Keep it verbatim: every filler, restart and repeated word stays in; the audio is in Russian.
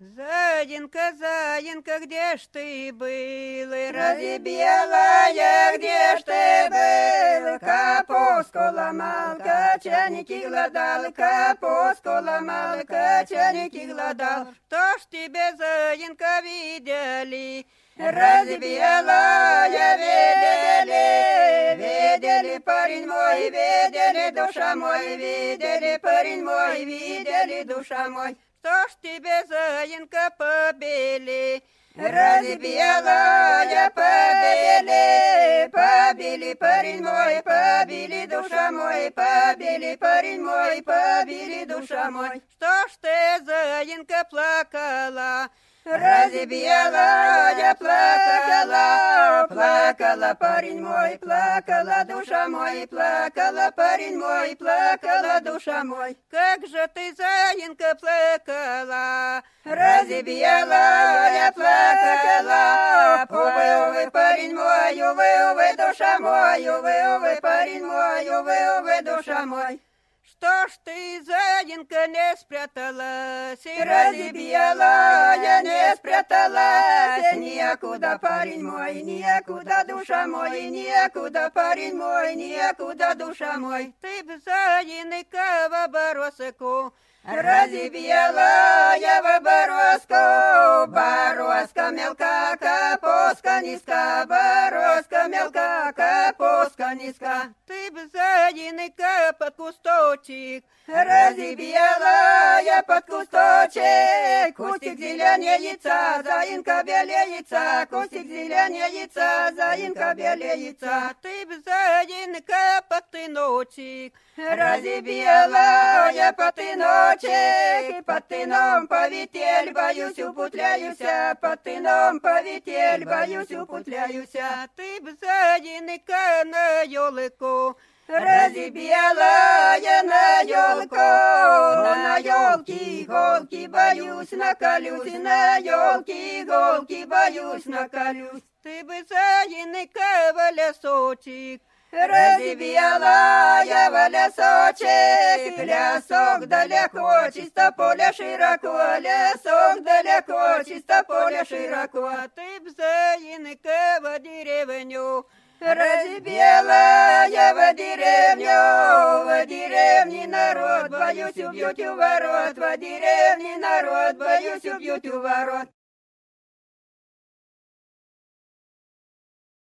Заинька, заинька, где ж ты был? Разве белая, где ж ты был? Капустку ломал, кочаники гладал, капустку ломал, кочаники гладал. Что ж тебе, заинька, видели? Разве белая, видели, видели, парень мой, видели, душа мой, видели, парень мой, видели, душа мой. Что ж тебе, заинька, побили? Разве белая, побили, побили, парень мой, побили, душа мой, побили, парень мой, побили, душа мой. Что ж ты, заинька, плакала? Разве белая плакала, плакала, парень мой, плакала, душа мой, плакала, парень мой, плакала, душа мой. Как же ты, заинька, плакала? Разве белая плакала, увы, увы, парень мой, увы, увы, душа мой, увы, увы, парень мой, увы, увы, душа мой. Что ж ты, заинька, не спряталась? Разве белая не спряталась? Некуда, парень мой, некуда, душа мой, некуда, парень мой, некуда, душа мой. Ты б, заинька, в обороску. Разве белая в борозку, борозка мелка, капустка низка, борозка мелка, капустка низка. Ты б, заинька, под кусточек. Разве белая под кусточек, кустик зеленеется, заинка белеется, кустик зеленеется, заинка белеется. Ты б, заинька, под тыночек. Разве белая под тыночек, под тыном повитель, боюсь, упутляюся, под тыном повитель, боюсь, упутляюся. Ты б, заинька, на елку. Разве белая на елку, на елке иголки боюсь, наколюсь, на елке иголки боюсь, наколюсь. Ты бы, заинька, в лесочек. Разве белая в лесочек, лесок далеко, чисто поле широко, лесок далеко, чисто поле широко. Ты б, заинька, в деревню. Разве белая в деревню, в деревне народ, боюсь, убьют у ворот, в деревне народ, боюсь, убьют у ворот.